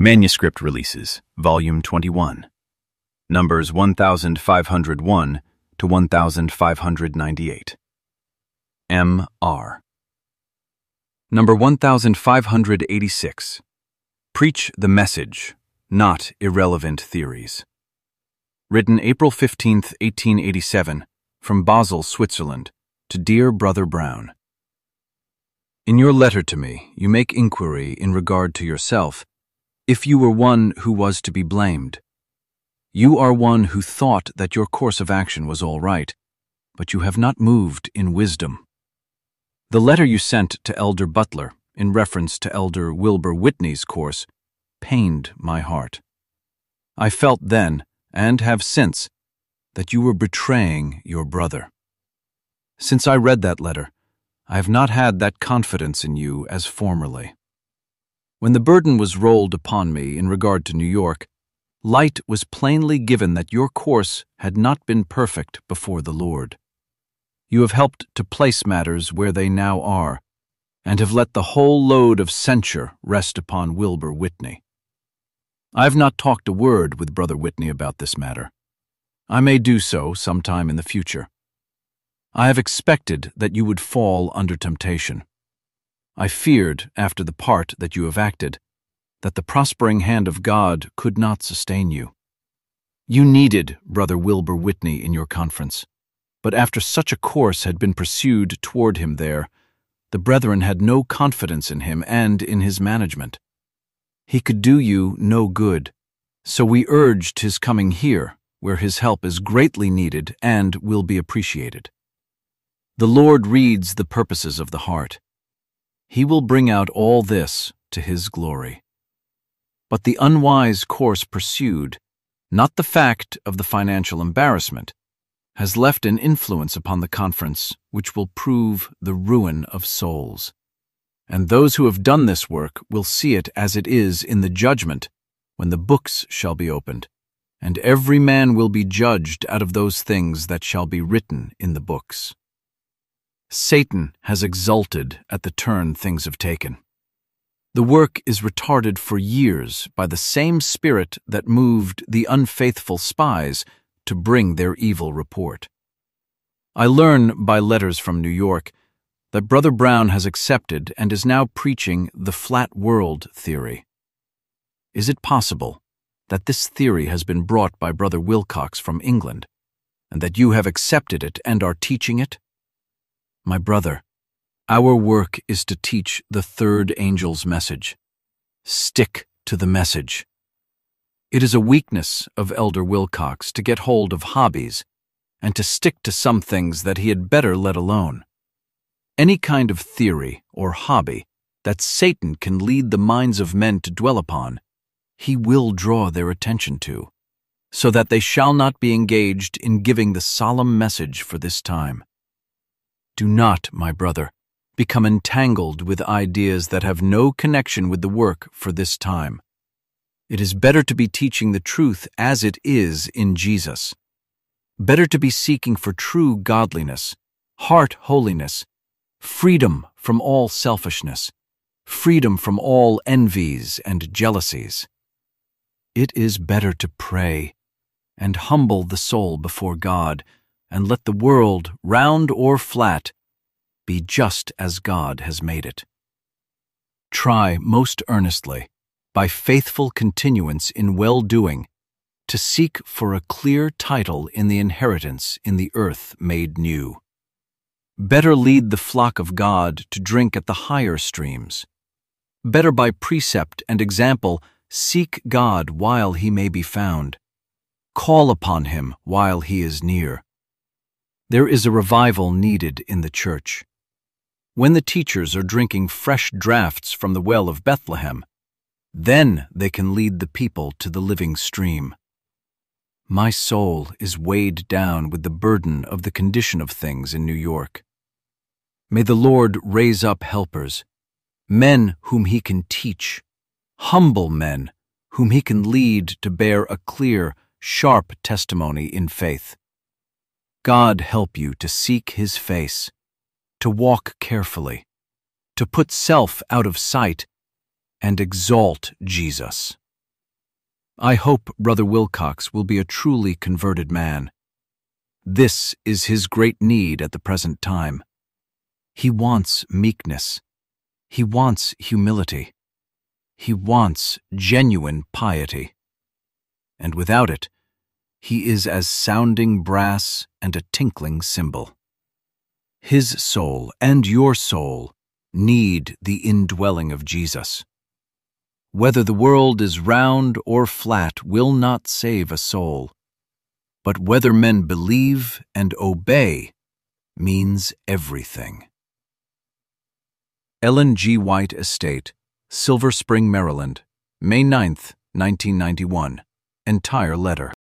Manuscript Releases, Volume 21, Numbers 1501 to 1598. M.R. Number 1586. Preach the Message, Not Irrelevant Theories. Written April 15, 1887, from Basel, Switzerland, to Dear Brother Brown. In your letter to me, you make inquiry in regard to yourself, if you were one who was to be blamed. You are one who thought that your course of action was all right, but you have not moved in wisdom. The letter you sent to Elder Butler, in reference to Elder Wilbur Whitney's course, pained my heart. I felt then, and have since, that you were betraying your brother. Since I read that letter, I have not had that confidence in you as formerly. When the burden was rolled upon me in regard to New York, light was plainly given that your course had not been perfect before the Lord. You have helped to place matters where they now are, and have let the whole load of censure rest upon Wilbur Whitney. I have not talked a word with Brother Whitney about this matter. I may do so sometime in the future. I have expected that you would fall under temptation. I feared, after the part that you have acted, that the prospering hand of God could not sustain you. You needed Brother Wilbur Whitney in your conference, but after such a course had been pursued toward him there, the brethren had no confidence in him and in his management. He could do you no good, so we urged his coming here, where his help is greatly needed and will be appreciated. The Lord reads the purposes of the heart. He will bring out all this to his glory. But the unwise course pursued, not the fact of the financial embarrassment, has left an influence upon the conference which will prove the ruin of souls. And those who have done this work will see it as it is in the judgment, when the books shall be opened, and every man will be judged out of those things that shall be written in the books. Satan has exulted at the turn things have taken. The work is retarded for years by the same spirit that moved the unfaithful spies to bring their evil report. I learn by letters from New York that Brother Brown has accepted and is now preaching the flat world theory. Is it possible that this theory has been brought by Brother Wilcox from England, and that you have accepted it and are teaching it? My brother, our work is to teach the third angel's message. Stick to the message. It is a weakness of Elder Wilcox to get hold of hobbies and to stick to some things that he had better let alone. Any kind of theory or hobby that Satan can lead the minds of men to dwell upon, he will draw their attention to, so that they shall not be engaged in giving the solemn message for this time. Do not, my brother, become entangled with ideas that have no connection with the work for this time. It is better to be teaching the truth as it is in Jesus. Better to be seeking for true godliness, heart holiness, freedom from all selfishness, freedom from all envies and jealousies. It is better to pray and humble the soul before God, and let the world, round or flat, be just as God has made it. Try most earnestly, by faithful continuance in well-doing, to seek for a clear title in the inheritance in the earth made new. Better lead the flock of God to drink at the higher streams. Better by precept and example seek God while he may be found. Call upon him while he is near. There is a revival needed in the church. When the teachers are drinking fresh draughts from the well of Bethlehem, then they can lead the people to the living stream. My soul is weighed down with the burden of the condition of things in New York. May the Lord raise up helpers, men whom he can teach, humble men whom he can lead to bear a clear, sharp testimony in faith. God help you to seek his face, to walk carefully, to put self out of sight, and exalt Jesus. I hope Brother Wilcox will be a truly converted man. This is his great need at the present time. He wants meekness. He wants humility. He wants genuine piety. And without it, he is as sounding brass and a tinkling cymbal. His soul and your soul need the indwelling of Jesus. Whether the world is round or flat will not save a soul, but whether men believe and obey means everything. Ellen G. White Estate, Silver Spring, Maryland, May 9, 1991. Entire letter.